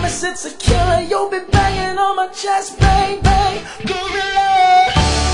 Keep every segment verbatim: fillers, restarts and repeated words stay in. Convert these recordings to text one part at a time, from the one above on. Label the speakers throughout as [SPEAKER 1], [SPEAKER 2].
[SPEAKER 1] promise it's a killer. You'll be banging on my chest, bang, bang, gorilla.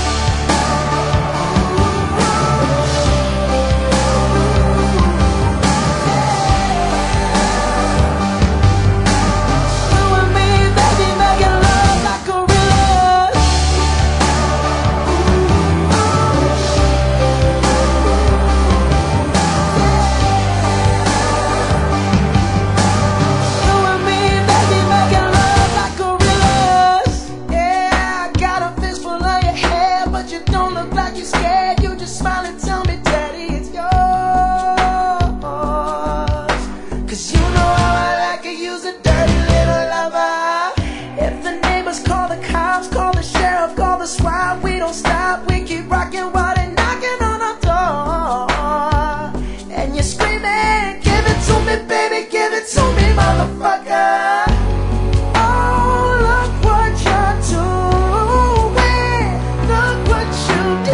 [SPEAKER 1] We don't stop, we keep rocking while they're knocking on our door. And you're screaming, give it to me, baby, give it to me, motherfucker. Oh, look what you're doing, look what you've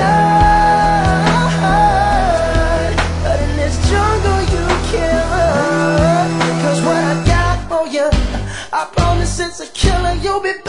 [SPEAKER 1] done. But in this jungle you kill. Cause what I got for you, I promise it's a killer. You'll be